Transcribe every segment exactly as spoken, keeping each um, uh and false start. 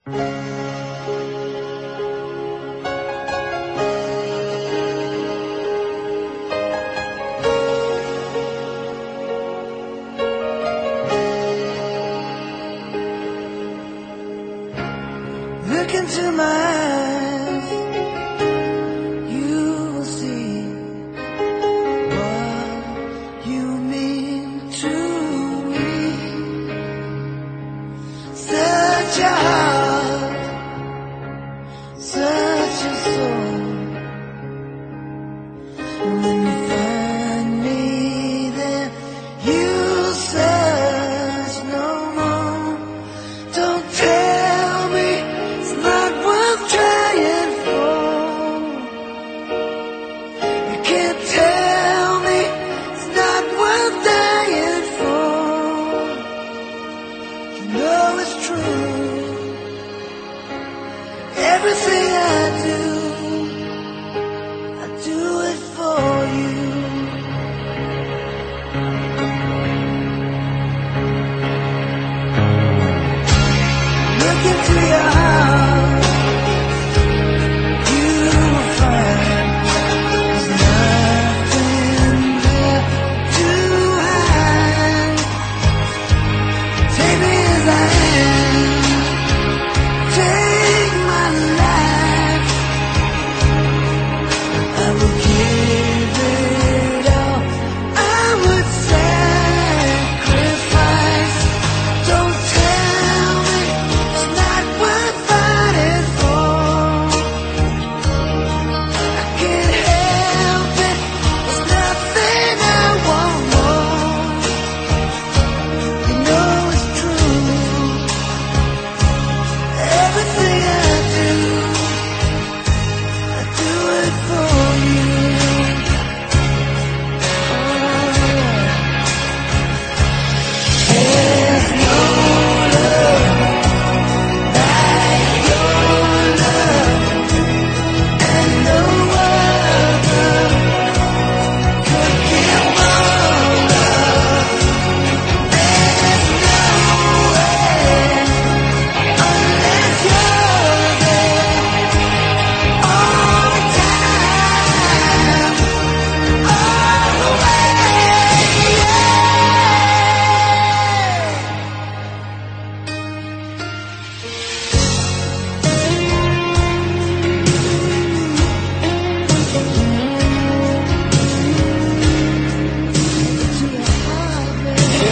Look into my eyes, you will see what you mean to me. Such a heart, such a soul. When you find me there, you'll search no more. Don't tell me it's not worth trying for. You can't tell me it's not worth dying for. You know it's true. Everything I do, I do it for you. Look into your heart, you will find there's nothing there to hide. Take me as I am, take my life. I will give it all, I would sacrifice. Don't tell me it's not worth fighting for. I can't help it, there's nothing I want more. You know it's true. Everything I do, I do it for you. There's no love like your love, and no other could give more love. There's nowhere unless you're there all the time, all the way. To your heart, baby.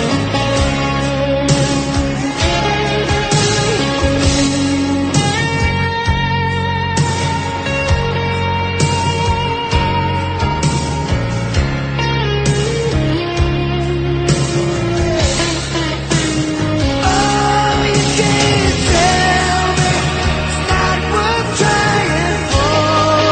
Oh, you can't tell me it's not worth trying for.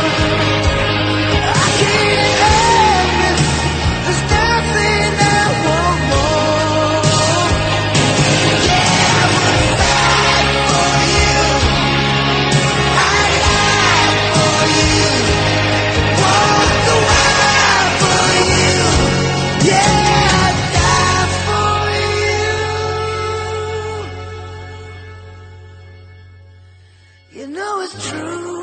I can't help it, there's nothing I want more. Yeah, I would fight for you, I'd lie for you, walk the wild for you. Yeah, I'd die for you. You know it's true.